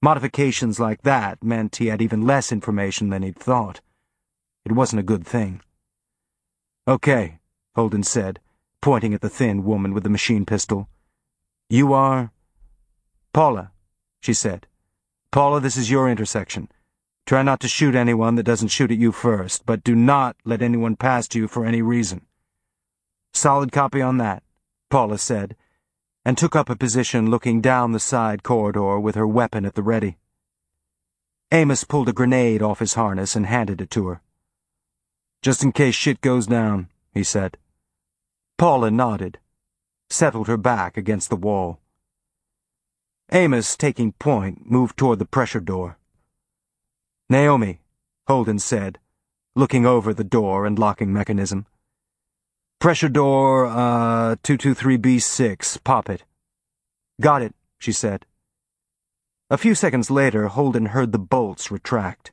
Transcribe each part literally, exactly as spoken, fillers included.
Modifications like that meant he had even less information than he'd thought. It wasn't a good thing. "Okay," Holden said, pointing at the thin woman with the machine pistol. "You are—" "Paula," she said. "Paula, this is your intersection. Try not to shoot anyone that doesn't shoot at you first, but do not let anyone past you for any reason." "Solid copy on that," Paula said, and took up a position looking down the side corridor with her weapon at the ready. Amos pulled a grenade off his harness and handed it to her. "Just in case shit goes down," he said. Paula nodded, settled her back against the wall. Amos, taking point, moved toward the pressure door. "Naomi," Holden said, looking over the door and locking mechanism. "Pressure door, uh, two two three B six, pop it." "Got it," she said. A few seconds later, Holden heard the bolts retract.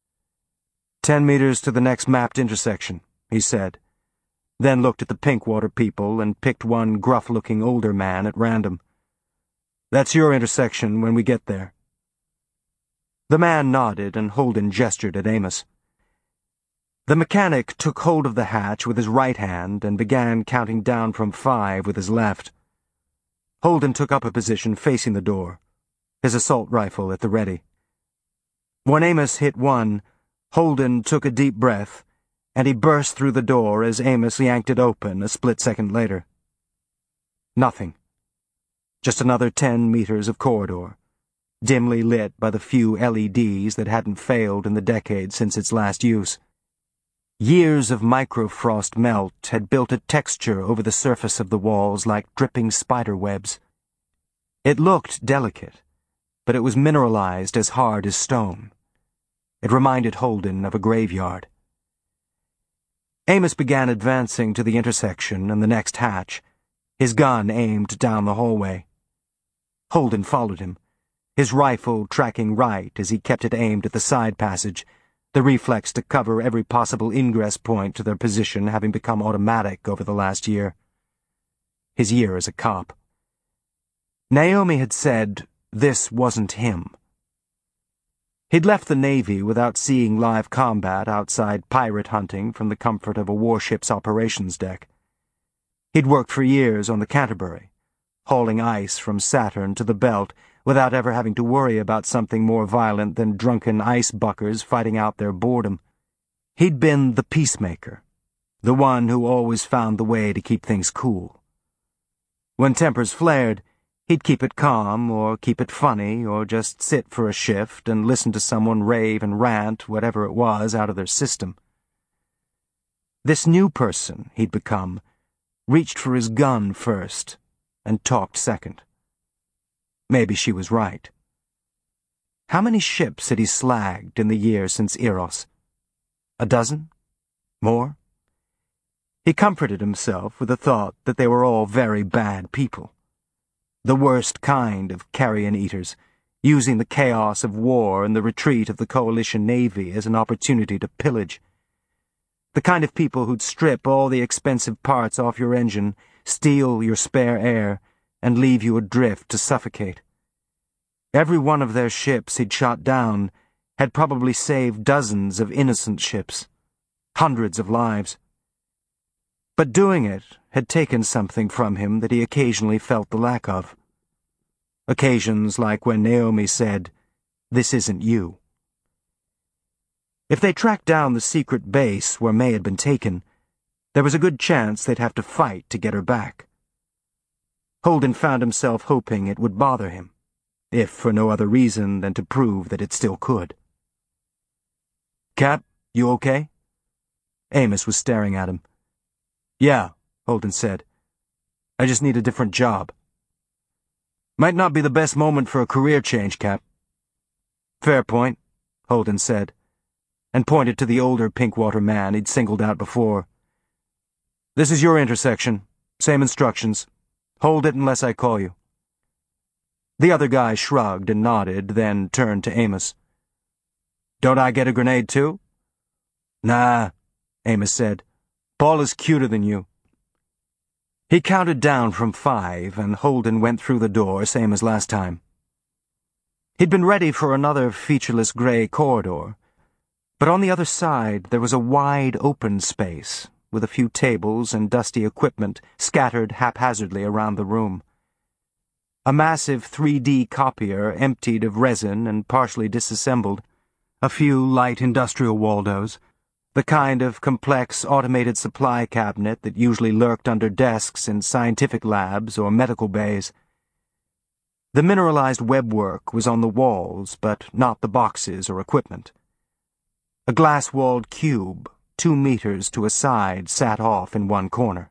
Ten meters to the next mapped intersection," he said, then looked at the Pinkwater people and picked one gruff-looking older man at random. "That's your intersection when we get there." The man nodded, and Holden gestured at Amos. The mechanic took hold of the hatch with his right hand and began counting down from five with his left. Holden took up a position facing the door, his assault rifle at the ready. When Amos hit one, Holden took a deep breath, and he burst through the door as Amos yanked it open a split second later. Nothing. Just another ten meters of corridor, dimly lit by the few L E Ds that hadn't failed in the decade since its last use. Years of microfrost melt had built a texture over the surface of the walls like dripping spider webs. It looked delicate, but it was mineralized as hard as stone. It reminded Holden of a graveyard. Amos began advancing to the intersection and the next hatch, his gun aimed down the hallway. Holden followed him, his rifle tracking right as he kept it aimed at the side passage, the reflex to cover every possible ingress point to their position having become automatic over the last year. His year as a cop. Naomi had said this wasn't him. He'd left the Navy without seeing live combat outside pirate hunting from the comfort of a warship's operations deck. He'd worked for years on the Canterbury, hauling ice from Saturn to the Belt without ever having to worry about something more violent than drunken ice buckers fighting out their boredom. He'd been the peacemaker, the one who always found the way to keep things cool. When tempers flared, he'd keep it calm, or keep it funny, or just sit for a shift and listen to someone rave and rant whatever it was out of their system. This new person he'd become reached for his gun first and talked second. Maybe she was right. How many ships had he slagged in the year since Eros? A dozen? More? He comforted himself with the thought that they were all very bad people. The worst kind of carrion-eaters, using the chaos of war and the retreat of the coalition navy as an opportunity to pillage. The kind of people who'd strip all the expensive parts off your engine, steal your spare air, and leave you adrift to suffocate. Every one of their ships he'd shot down had probably saved dozens of innocent ships, hundreds of lives. But doing it had taken something from him that he occasionally felt the lack of. Occasions like when Naomi said, "This isn't you." If they tracked down the secret base where May had been taken, there was a good chance they'd have to fight to get her back. Holden found himself hoping it would bother him, if for no other reason than to prove that it still could. "Cap, you okay?" Amos was staring at him. "Yeah," Holden said. "I just need a different job." "Might not be the best moment for a career change, Cap." "Fair point," Holden said, and pointed to the older Pinkwater man he'd singled out before. "This is your intersection. Same instructions. Hold it unless I call you." The other guy shrugged and nodded, then turned to Amos. "Don't I get a grenade, too?" "Nah," Amos said. "Paula's cuter than you." He counted down from five, and Holden went through the door, same as last time. He'd been ready for another featureless gray corridor, but on the other side there was a wide open space, with a few tables and dusty equipment scattered haphazardly around the room. A massive three D copier emptied of resin and partially disassembled, a few light industrial Waldos, the kind of complex automated supply cabinet that usually lurked under desks in scientific labs or medical bays. The mineralized webwork was on the walls, but not the boxes or equipment. A glass-walled cube, two meters to a side, sat off in one corner.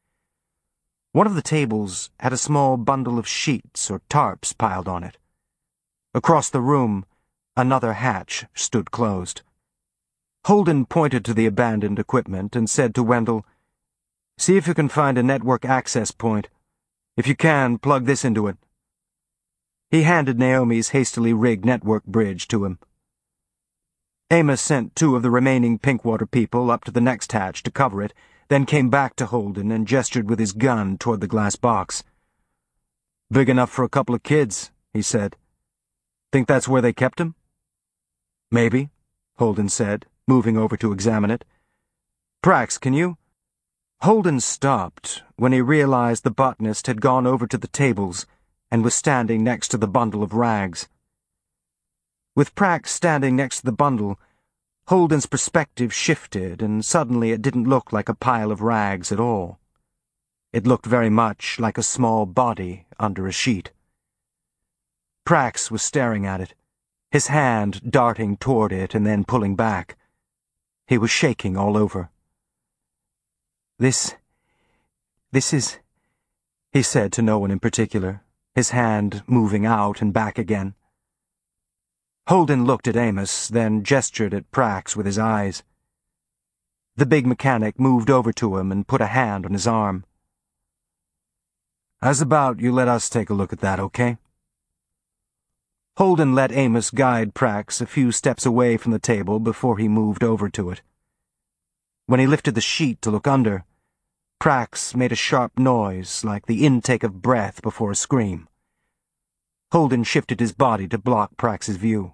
One of the tables had a small bundle of sheets or tarps piled on it. Across the room, another hatch stood closed. Holden pointed to the abandoned equipment and said to Wendell, "See if you can find a network access point. If you can, plug this into it." He handed Naomi's hastily rigged network bridge to him. Amos sent two of the remaining Pinkwater people up to the next hatch to cover it, then came back to Holden and gestured with his gun toward the glass box. "Big enough for a couple of kids," he said. "Think that's where they kept him?" "Maybe," Holden said, moving over to examine it. "Prax, can you—" Holden stopped when he realized the botanist had gone over to the tables and was standing next to the bundle of rags. With Prax standing next to the bundle, Holden's perspective shifted, and suddenly it didn't look like a pile of rags at all. It looked very much like a small body under a sheet. Prax was staring at it, his hand darting toward it and then pulling back. He was shaking all over. This... this is... he said to no one in particular, his hand moving out and back again. Holden looked at Amos, then gestured at Prax with his eyes. The big mechanic moved over to him and put a hand on his arm. "How's about you let us take a look at that, okay?" Holden let Amos guide Prax a few steps away from the table before he moved over to it. When he lifted the sheet to look under, Prax made a sharp noise like the intake of breath before a scream. Holden shifted his body to block Prax's view.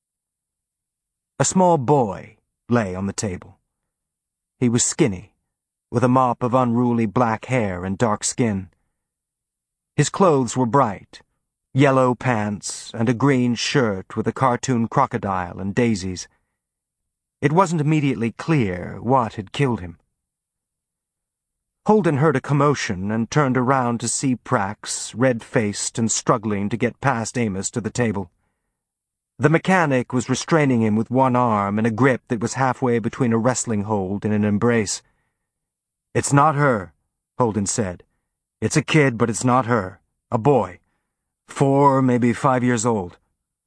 A small boy lay on the table. He was skinny, with a mop of unruly black hair and dark skin. His clothes were bright, yellow pants and a green shirt with a cartoon crocodile and daisies. It wasn't immediately clear what had killed him. Holden heard a commotion and turned around to see Prax, red-faced and struggling to get past Amos to the table. The mechanic was restraining him with one arm in a grip that was halfway between a wrestling hold and an embrace. "It's not her," Holden said. "It's a kid, but it's not her. A boy. Four, maybe five years old."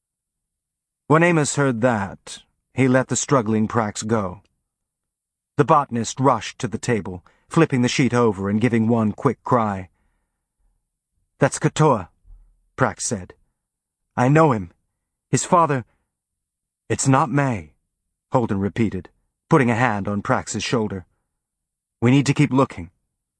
When Amos heard that, he let the struggling Prax go. The botanist rushed to the table, flipping the sheet over and giving one quick cry. "That's Katoa," Prax said. "I know him. His father—" "It's not May," Holden repeated, putting a hand on Prax's shoulder. "We need to keep looking."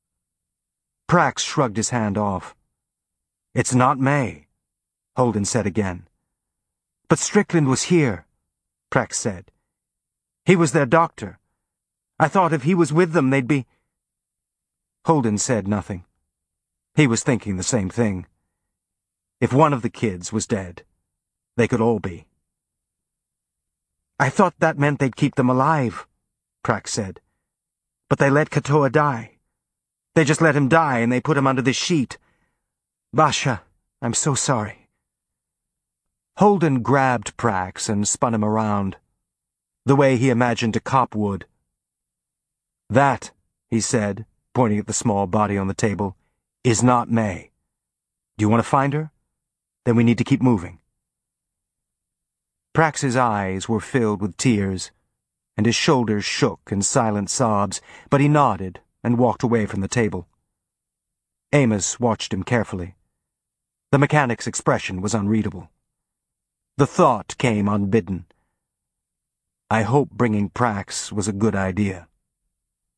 Prax shrugged his hand off. "It's not May," Holden said again. "But Strickland was here," Prax said. "He was their doctor. I thought if he was with them, they'd be—" Holden said nothing. He was thinking the same thing. If one of the kids was dead, they could all be. "I thought that meant they'd keep them alive," Prax said. "But they let Katoa die. They just let him die and they put him under this sheet. Basha, I'm so sorry." Holden grabbed Prax and spun him around, the way he imagined a cop would. "That," he said, pointing at the small body on the table, "is not May. Do you want to find her? Then we need to keep moving." Prax's eyes were filled with tears, and his shoulders shook in silent sobs, but he nodded and walked away from the table. Amos watched him carefully. The mechanic's expression was unreadable. The thought came unbidden. I hope bringing Prax was a good idea.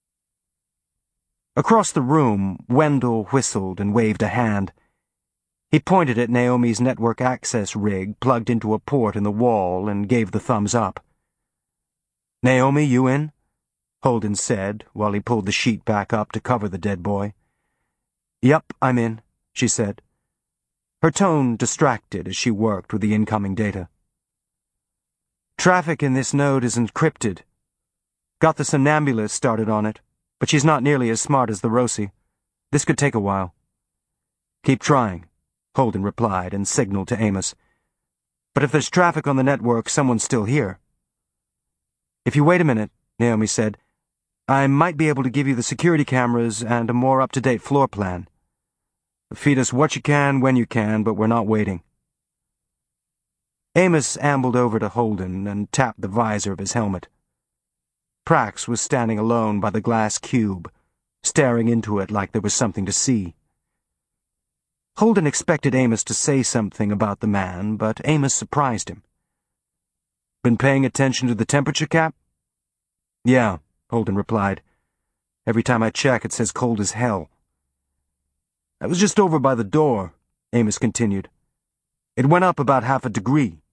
Across the room, Wendell whistled and waved a hand. He pointed at Naomi's network access rig plugged into a port in the wall and gave the thumbs up. "Naomi, you in?" Holden said, while he pulled the sheet back up to cover the dead boy. "Yep, I'm in," she said. Her tone distracted as she worked with the incoming data. "Traffic in this node is encrypted. Got the Somnambulist started on it, but she's not nearly as smart as the Roci. This could take a while." "Keep trying," Holden replied and signaled to Amos. "But if there's traffic on the network, someone's still here." "If you wait a minute," Naomi said, "I might be able to give you the security cameras and a more up-to-date floor plan. Feed us what you can when you can, but we're not waiting." Amos ambled over to Holden and tapped the visor of his helmet. Prax was standing alone by the glass cube, staring into it like there was something to see. Holden expected Amos to say something about the man, but Amos surprised him. "Been paying attention to the temperature cap?" "Yeah," Holden replied. "Every time I check, it says cold as hell." "I was just over by the door," Amos continued. "It went up about half a degree."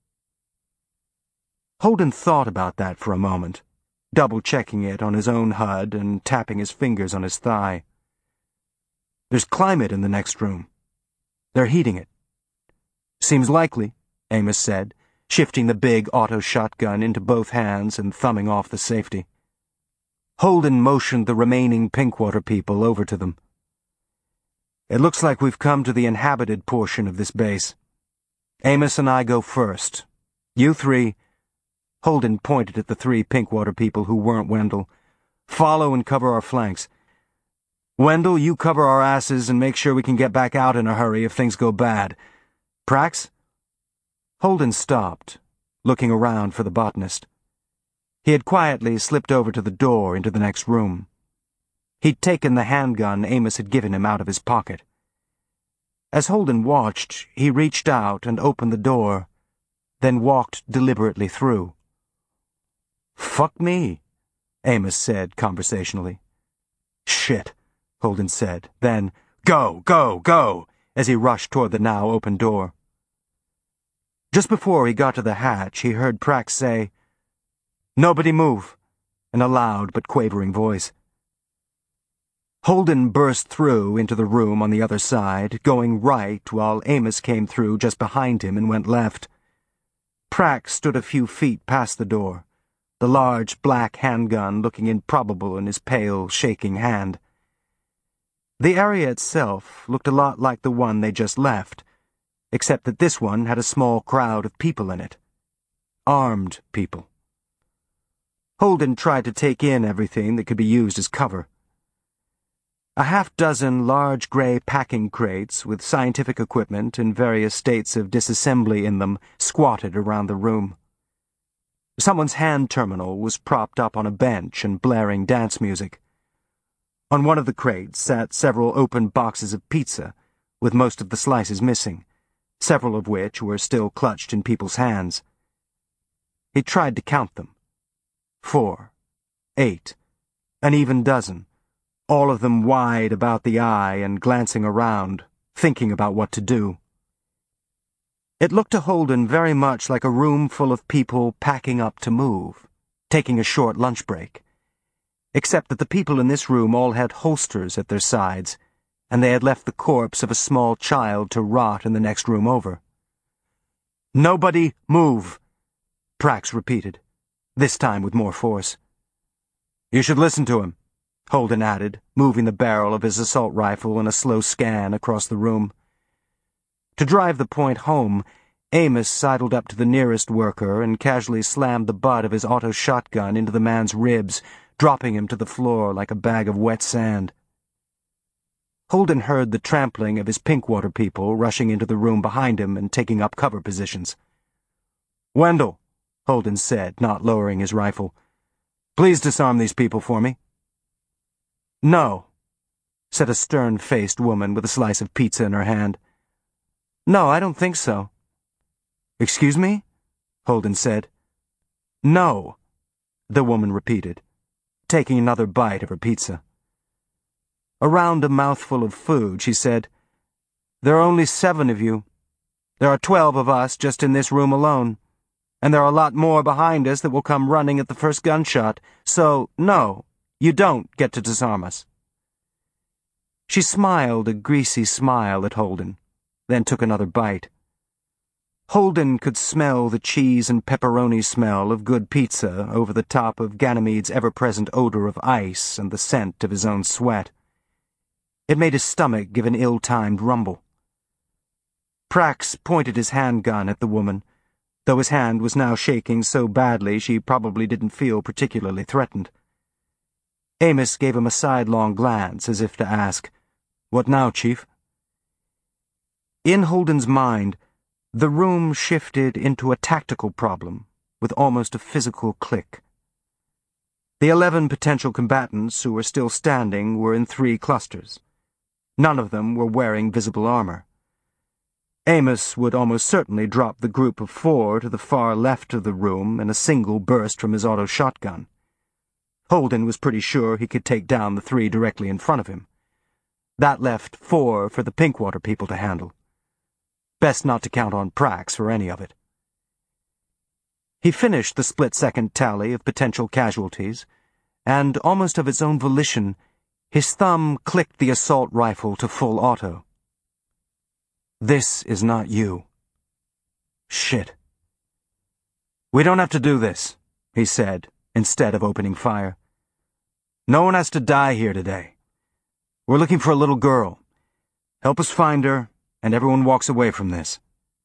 Holden thought about that for a moment, double-checking it on his own H U D and tapping his fingers on his thigh. "There's climate in the next room. They're heating it." "Seems likely," Amos said, shifting the big auto shotgun into both hands and thumbing off the safety. Holden motioned the remaining Pinkwater people over to them. "It looks like we've come to the inhabited portion of this base. Amos and I go first. You three," Holden pointed at the three Pinkwater people who weren't Wendell, "follow and cover our flanks. Wendell, you cover our asses and make sure we can get back out in a hurry if things go bad. Prax?" Holden stopped, looking around for the botanist. He had quietly slipped over to the door into the next room. He'd taken the handgun Amos had given him out of his pocket. As Holden watched, he reached out and opened the door, then walked deliberately through. "Fuck me," Amos said conversationally. "Shit," Holden said, then, "Go, go, go," as he rushed toward the now open door. Just before he got to the hatch, he heard Prax say, "Nobody move," in a loud but quavering voice. Holden burst through into the room on the other side, going right while Amos came through just behind him and went left. Prax stood a few feet past the door, the large black handgun looking improbable in his pale, shaking hand. The area itself looked a lot like the one they just left, except that this one had a small crowd of people in it. Armed people. Holden tried to take in everything that could be used as cover. A half-dozen large gray packing crates with scientific equipment in various states of disassembly in them squatted around the room. Someone's hand terminal was propped up on a bench and blaring dance music. On one of the crates sat several open boxes of pizza, with most of the slices missing, several of which were still clutched in people's hands. He tried to count them. Four. Eight. An even dozen. All of them wide about the eye and glancing around, thinking about what to do. It looked to Holden very much like a room full of people packing up to move, taking a short lunch break, except that the people in this room all had holsters at their sides, and they had left the corpse of a small child to rot in the next room over. "Nobody move," Prax repeated, this time with more force. "You should listen to him," Holden added, moving the barrel of his assault rifle in a slow scan across the room. To drive the point home, Amos sidled up to the nearest worker and casually slammed the butt of his auto shotgun into the man's ribs, dropping him to the floor like a bag of wet sand. Holden heard the trampling of his Pinkwater people rushing into the room behind him and taking up cover positions. "Wendell," Holden said, not lowering his rifle, "please disarm these people for me." "No," said a stern-faced woman with a slice of pizza in her hand. "No, I don't think so." "Excuse me?" Holden said. "No," the woman repeated, taking another bite of her pizza. Around a mouthful of food, she said, There are only seven of you. There are twelve of us just in this room alone. And there are a lot more behind us that will come running at the first gunshot. So, no, you don't get to disarm us." She smiled a greasy smile at Holden, then took another bite. Holden could smell the cheese and pepperoni smell of good pizza over the top of Ganymede's ever-present odor of ice and the scent of his own sweat. It made his stomach give an ill-timed rumble. Prax pointed his handgun at the woman, though his hand was now shaking so badly she probably didn't feel particularly threatened. Amos gave him a sidelong glance as if to ask, "What now, Chief?" In Holden's mind, the room shifted into a tactical problem with almost a physical click. The eleven potential combatants who were still standing were in three clusters. None of them were wearing visible armor. Amos would almost certainly drop the group of four to the far left of the room in a single burst from his auto shotgun. Holden was pretty sure he could take down the three directly in front of him. That left four for the Pinkwater people to handle. Best not to count on Prax for any of it. He finished the split-second tally of potential casualties, and, almost of his own volition, his thumb clicked the assault rifle to full auto. "This is not you." Shit. "We don't have to do this," he said, instead of opening fire. "No one has to die here today. We're looking for a little girl. Help us find her, and everyone walks away from this."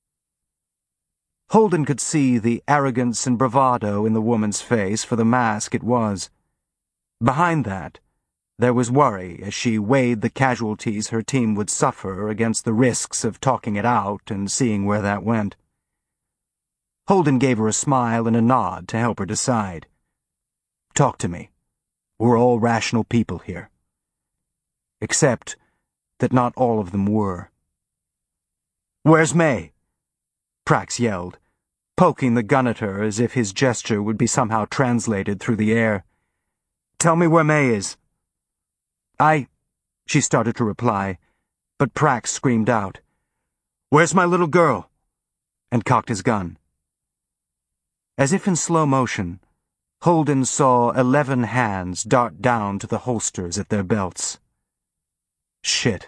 Holden could see the arrogance and bravado in the woman's face for the mask it was. Behind that, there was worry as she weighed the casualties her team would suffer against the risks of talking it out and seeing where that went. Holden gave her a smile and a nod to help her decide. "Talk to me. We're all rational people here." Except that not all of them were. "Where's May?" Prax yelled, poking the gun at her as if his gesture would be somehow translated through the air. "Tell me where May is." I... She started to reply, but Prax screamed out, "Where's my little girl?" and cocked his gun. As if in slow motion, Holden saw eleven hands dart down to the holsters at their belts. Shit.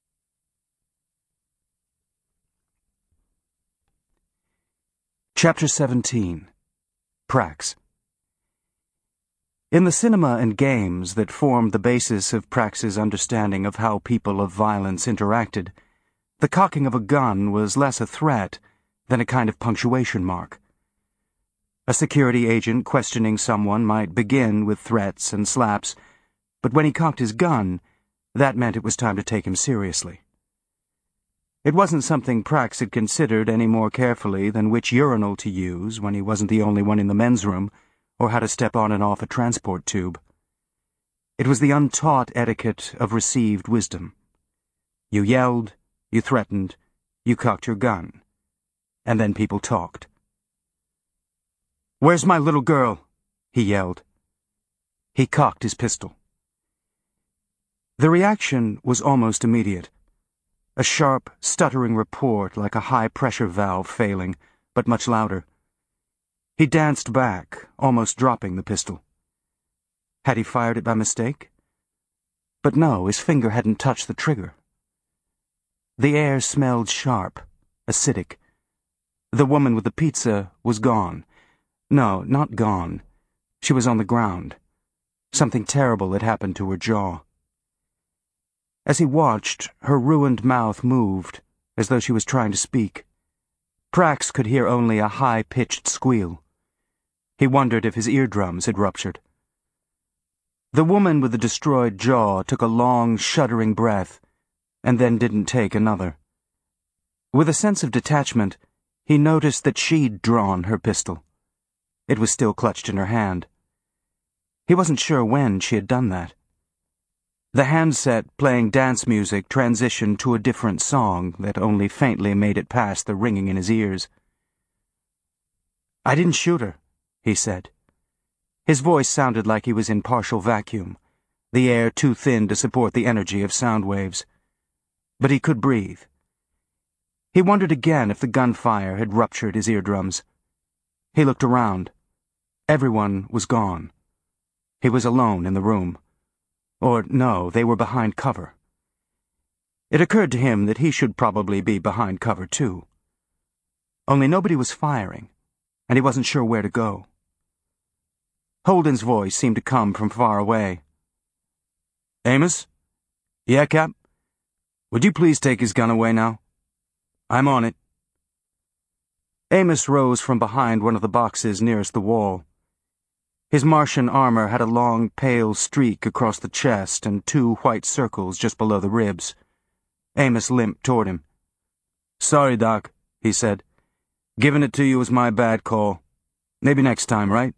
Chapter seventeen. Prax. In the cinema and games that formed the basis of Prax's understanding of how people of violence interacted, the cocking of a gun was less a threat than a kind of punctuation mark. A security agent questioning someone might begin with threats and slaps, but when he cocked his gun, that meant it was time to take him seriously. It wasn't something Prax had considered any more carefully than which urinal to use when he wasn't the only one in the men's room, or how to step on and off a transport tube. It was the untaught etiquette of received wisdom. You yelled, you threatened, you cocked your gun, and then people talked. "Where's my little girl?" he yelled. He cocked his pistol. The reaction was almost immediate. A sharp, stuttering report like a high-pressure valve failing, but much louder. He danced back, almost dropping the pistol. Had he fired it by mistake? But no, his finger hadn't touched the trigger. The air smelled sharp, acidic. The woman with the pizza was gone. No, not gone. She was on the ground. Something terrible had happened to her jaw. As he watched, her ruined mouth moved, as though she was trying to speak. Prax could hear only a high-pitched squeal. He wondered if his eardrums had ruptured. The woman with the destroyed jaw took a long, shuddering breath, and then didn't take another. With a sense of detachment, he noticed that she'd drawn her pistol. It was still clutched in her hand. He wasn't sure when she had done that. The handset playing dance music transitioned to a different song that only faintly made it past the ringing in his ears. "I didn't shoot her," he said. His voice sounded like he was in partial vacuum, the air too thin to support the energy of sound waves. But he could breathe. He wondered again if the gunfire had ruptured his eardrums. He looked around. Everyone was gone. He was alone in the room. Or no, they were behind cover. It occurred to him that he should probably be behind cover too. Only nobody was firing, and he wasn't sure where to go. Holden's voice seemed to come from far away. "Amos? Yeah, Cap? Would you please take his gun away now? I'm on it." Amos rose from behind one of the boxes nearest the wall. His Martian armor had a long, pale streak across the chest and two white circles just below the ribs. Amos limped toward him. "Sorry, Doc," he said. "Giving it to you was my bad call. Maybe next time, right?"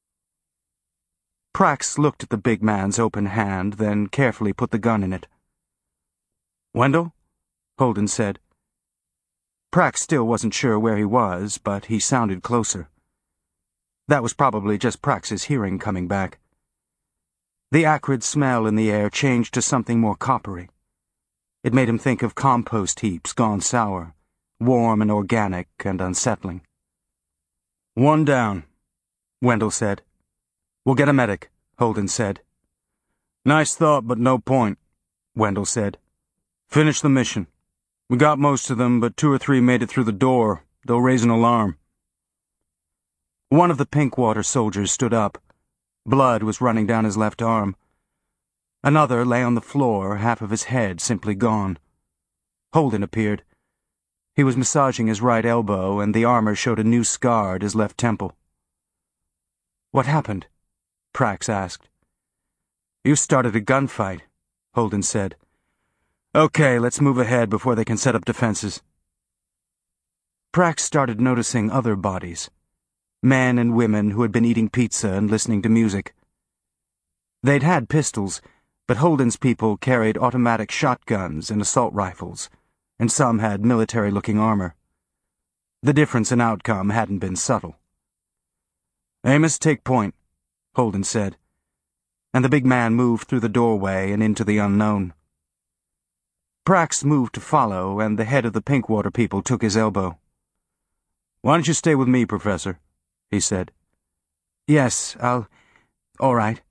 Prax looked at the big man's open hand, then carefully put the gun in it. "Wendell?" Holden said. Prax still wasn't sure where he was, but he sounded closer. That was probably just Prax's hearing coming back. The acrid smell in the air changed to something more coppery. It made him think of compost heaps gone sour, warm and organic and unsettling. "One down," Wendell said. "We'll get a medic," Holden said. "Nice thought, but no point," Wendell said. "Finish the mission. We got most of them, but two or three made it through the door. They'll raise an alarm." One of the Pinkwater soldiers stood up. Blood was running down his left arm. Another lay on the floor, half of his head simply gone. Holden appeared. He was massaging his right elbow, and the armor showed a new scar at his left temple. "What happened?" Prax asked. "You started a gunfight," Holden said. "Okay, let's move ahead before they can set up defenses." Prax started noticing other bodies. Men and women who had been eating pizza and listening to music. They'd had pistols, but Holden's people carried automatic shotguns and assault rifles, and some had military-looking armor. The difference in outcome hadn't been subtle. "Amos, take point," Holden said, and the big man moved through the doorway and into the unknown. Prax moved to follow, and the head of the Pinkwater people took his elbow. "Why don't you stay with me, Professor?" he said. "Yes, I'll... all right."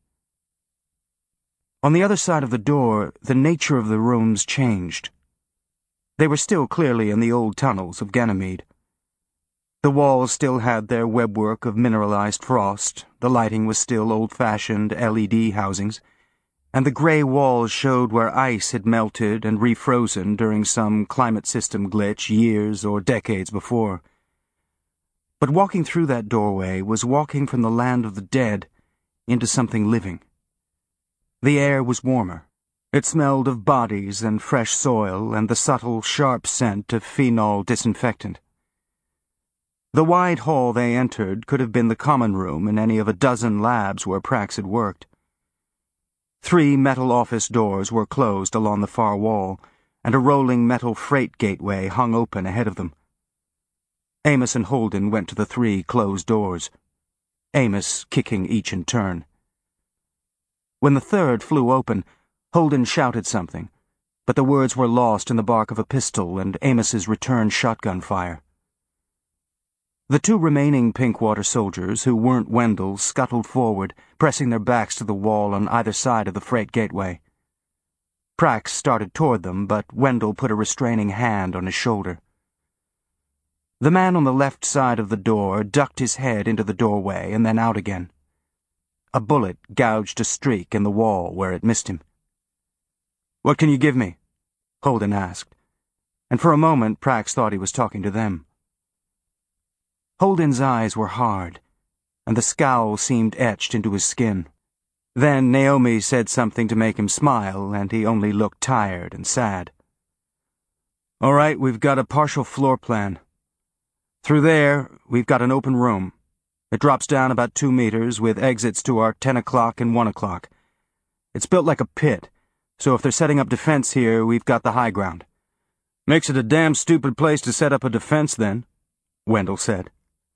On the other side of the door, the nature of the rooms changed. They were still clearly in the old tunnels of Ganymede. The walls still had their webwork of mineralized frost, the lighting was still old-fashioned L E D housings, and the gray walls showed where ice had melted and refrozen during some climate system glitch years or decades before. But walking through that doorway was walking from the land of the dead into something living. The air was warmer. It smelled of bodies and fresh soil and the subtle, sharp scent of phenol disinfectant. The wide hall they entered could have been the common room in any of a dozen labs where Prax had worked. Three metal office doors were closed along the far wall, and a rolling metal freight gateway hung open ahead of them. Amos and Holden went to the three closed doors, Amos kicking each in turn. When the third flew open, Holden shouted something, but the words were lost in the bark of a pistol and Amos's return shotgun fire. The two remaining Pinkwater soldiers, who weren't Wendell, scuttled forward, pressing their backs to the wall on either side of the freight gateway. Prax started toward them, but Wendell put a restraining hand on his shoulder. The man on the left side of the door ducked his head into the doorway and then out again. A bullet gouged a streak in the wall where it missed him. "What can you give me?" Holden asked, and for a moment Prax thought he was talking to them. Holden's eyes were hard, and the scowl seemed etched into his skin. Then Naomi said something to make him smile, and he only looked tired and sad. "All right, we've got a partial floor plan. Through there, we've got an open room. It drops down about two meters, with exits to our ten o'clock and one o'clock. It's built like a pit, so if they're setting up defense here, we've got the high ground." "Makes it a damn stupid place to set up a defense, then," Wendell said.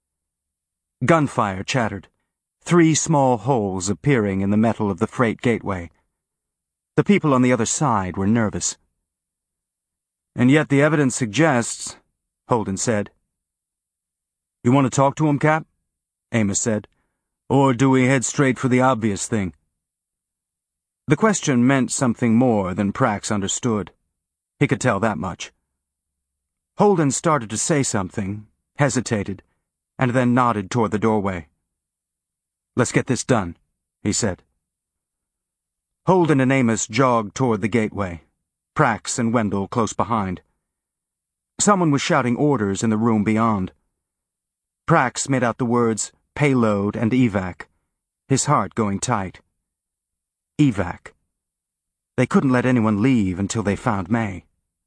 Gunfire chattered, three small holes appearing in the metal of the freight gateway. The people on the other side were nervous. "And yet the evidence suggests," Holden said. You want to talk to him, Cap? Amos said. Or do we head straight for the obvious thing? The question meant something more than Prax understood. He could tell that much. Holden started to say something, hesitated, and then nodded toward the doorway. Let's get this done, he said. Holden and Amos jogged toward the gateway, Prax and Wendell close behind. Someone was shouting orders in the room beyond. Prax made out the words payload and evac, his heart going tight. Evac. They couldn't let anyone leave until they found May.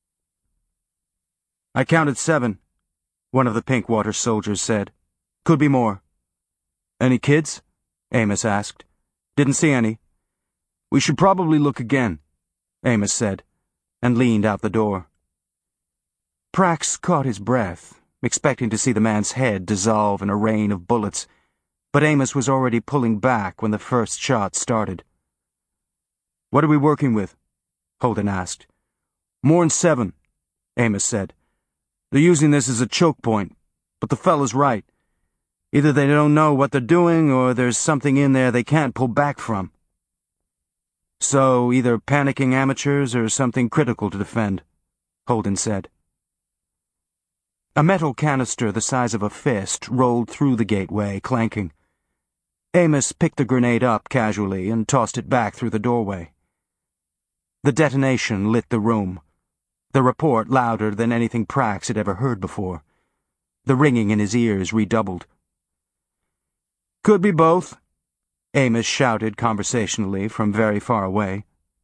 I counted seven, one of the Pinkwater soldiers said. Could be more. Any kids? Amos asked. Didn't see any. We should probably look again, Amos said, and leaned out the door. Prax caught his breath, expecting to see the man's head dissolve in a rain of bullets, but Amos was already pulling back when the first shot started. What are we working with? Holden asked. More'n seven, Amos said. They're using this as a choke point, but the fellow's right. Either they don't know what they're doing, or there's something in there they can't pull back from. So, either panicking amateurs or something critical to defend, Holden said. A metal canister the size of a fist rolled through the gateway, clanking. Amos picked the grenade up casually and tossed it back through the doorway. The detonation lit the room, the report louder than anything Prax had ever heard before. The ringing in his ears redoubled. Could be both, Amos shouted conversationally from very far away.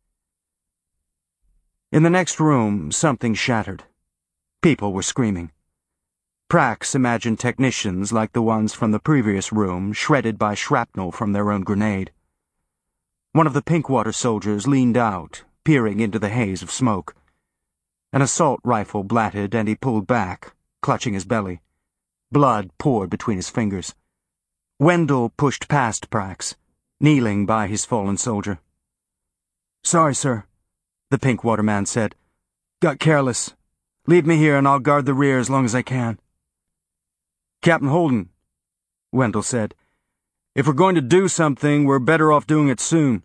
In the next room, something shattered. People were screaming. Prax imagined technicians like the ones from the previous room shredded by shrapnel from their own grenade. One of the Pinkwater soldiers leaned out, peering into the haze of smoke. An assault rifle blatted and he pulled back, clutching his belly. Blood poured between his fingers. Wendell pushed past Prax, kneeling by his fallen soldier. Sorry, sir, the Pinkwater man said. Got careless. Leave me here and I'll guard the rear as long as I can. Captain Holden, Wendell said. If we're going to do something, we're better off doing it soon.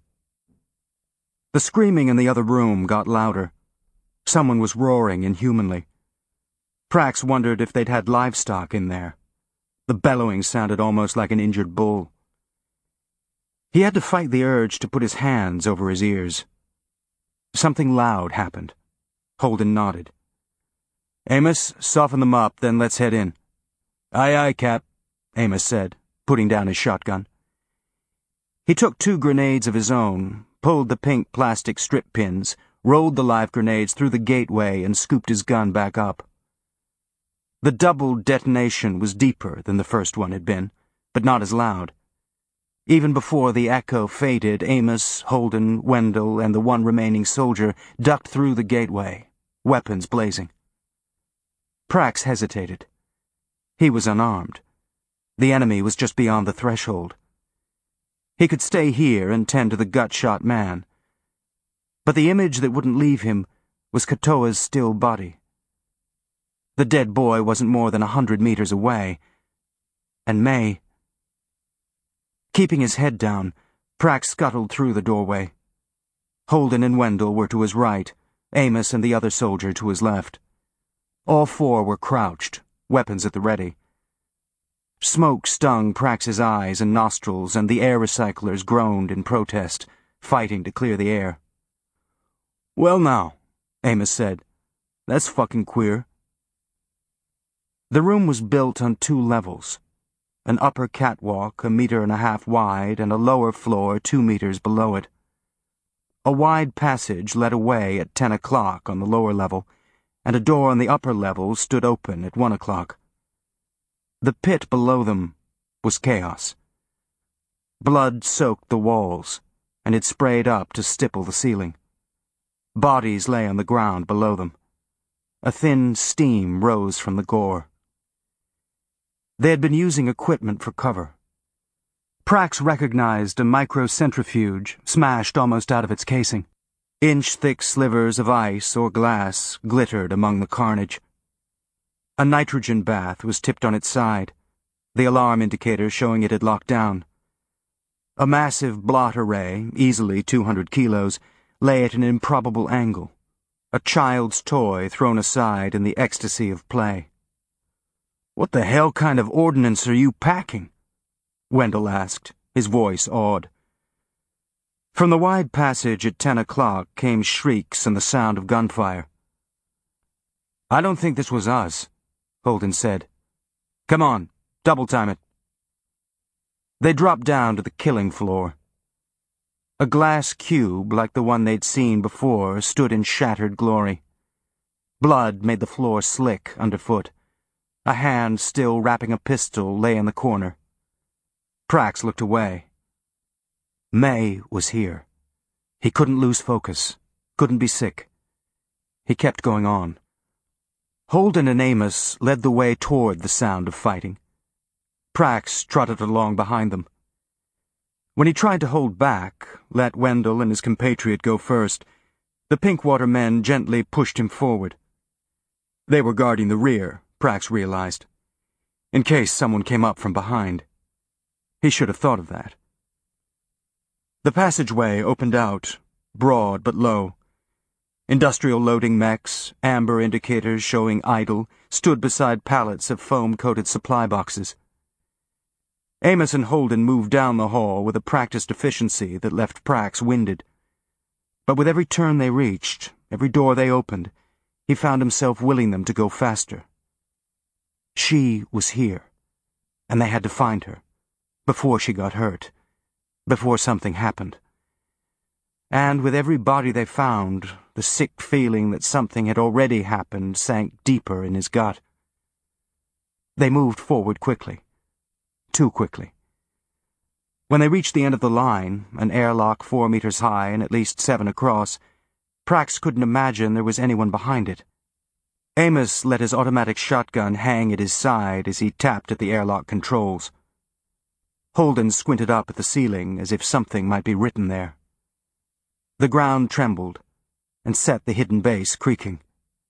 The screaming in the other room got louder. Someone was roaring inhumanly. Prax wondered if they'd had livestock in there. The bellowing sounded almost like an injured bull. He had to fight the urge to put his hands over his ears. Something loud happened. Holden nodded. Amos, soften them up, then let's head in. Aye, aye, Cap, Amos said, putting down his shotgun. He took two grenades of his own, pulled the pink plastic strip pins, rolled the live grenades through the gateway, and scooped his gun back up. The double detonation was deeper than the first one had been, but not as loud. Even before the echo faded, Amos, Holden, Wendell, and the one remaining soldier ducked through the gateway, weapons blazing. Prax hesitated. He was unarmed. The enemy was just beyond the threshold. He could stay here and tend to the gut-shot man. But the image that wouldn't leave him was Katoa's still body. The dead boy wasn't more than a hundred meters away. And May... Keeping his head down, Prax scuttled through the doorway. Holden and Wendell were to his right, Amos and the other soldier to his left. All four were crouched, weapons at the ready. Smoke stung Prax's eyes and nostrils, and the air recyclers groaned in protest, fighting to clear the air. Well now, Amos said. That's fucking queer. The room was built on two levels. An upper catwalk a meter and a half wide and a lower floor two meters below it. A wide passage led away at ten o'clock on the lower level, and a door on the upper level stood open at one o'clock. The pit below them was chaos. Blood soaked the walls, and it sprayed up to stipple the ceiling. Bodies lay on the ground below them. A thin steam rose from the gore. They had been using equipment for cover. Prax recognized a microcentrifuge smashed almost out of its casing. Inch-thick slivers of ice or glass glittered among the carnage. A nitrogen bath was tipped on its side, the alarm indicator showing it had locked down. A massive blot array, easily two hundred kilos, lay at an improbable angle, a child's toy thrown aside in the ecstasy of play. "What the hell kind of ordnance are you packing?" Wendell asked, his voice awed. From the wide passage at ten o'clock came shrieks and the sound of gunfire. "I don't think this was us," Holden said. "Come on, double time it." They dropped down to the killing floor. A glass cube like the one they'd seen before stood in shattered glory. Blood made the floor slick underfoot. A hand still wrapping a pistol lay in the corner. Prax looked away. May was here. He couldn't lose focus, couldn't be sick. He kept going on. Holden and Amos led the way toward the sound of fighting. Prax trotted along behind them. When he tried to hold back, let Wendell and his compatriot go first, the Pinkwater men gently pushed him forward. They were guarding the rear, Prax realized, in case someone came up from behind. He should have thought of that. The passageway opened out, broad but low. Industrial loading mechs, amber indicators showing idle, stood beside pallets of foam-coated supply boxes. Amos and Holden moved down the hall with a practiced efficiency that left Prax winded. But with every turn they reached, every door they opened, he found himself willing them to go faster. She was here, and they had to find her, before she got hurt, before something happened. And with every body they found, the sick feeling that something had already happened sank deeper in his gut. They moved forward quickly. Too quickly. When they reached the end of the line, an airlock four meters high and at least seven across, Prax couldn't imagine there was anyone behind it. Amos let his automatic shotgun hang at his side as he tapped at the airlock controls. Holden squinted up at the ceiling as if something might be written there. The ground trembled and set the hidden base creaking.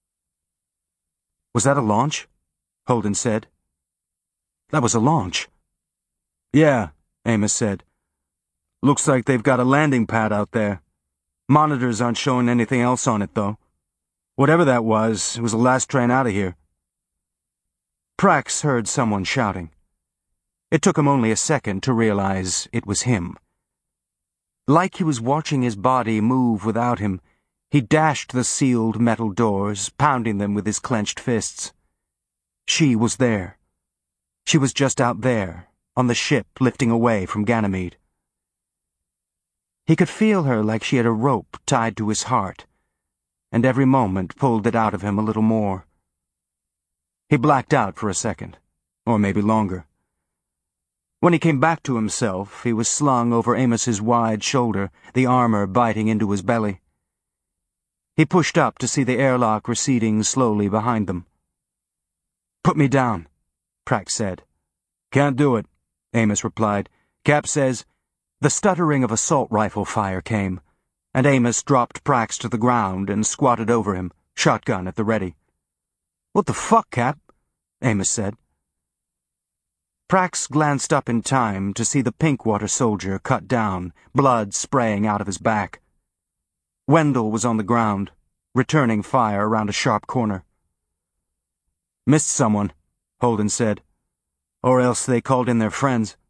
"Was that a launch?" Holden said. "That was a launch." "Yeah," Amos said. "Looks like they've got a landing pad out there. Monitors aren't showing anything else on it, though. Whatever that was, it was the last train out of here." Prax heard someone shouting. It took him only a second to realize it was him. Like he was watching his body move without him, he dashed the sealed metal doors, pounding them with his clenched fists. She was there. She was just out there, on the ship lifting away from Ganymede. He could feel her like she had a rope tied to his heart, and every moment pulled it out of him a little more. He blacked out for a second, or maybe longer. When he came back to himself, he was slung over Amos's wide shoulder, the armor biting into his belly. He pushed up to see the airlock receding slowly behind them. "Put me down," Prax said. "Can't do it," Amos replied. "Cap says—" The stuttering of assault rifle fire came, and Amos dropped Prax to the ground and squatted over him, shotgun at the ready. "What the fuck, Cap?" Amos said. Prax glanced up in time to see the Pinkwater soldier cut down, blood spraying out of his back. Wendell was on the ground, returning fire around a sharp corner. "Missed someone," Holden said. "Or else they called in their friends."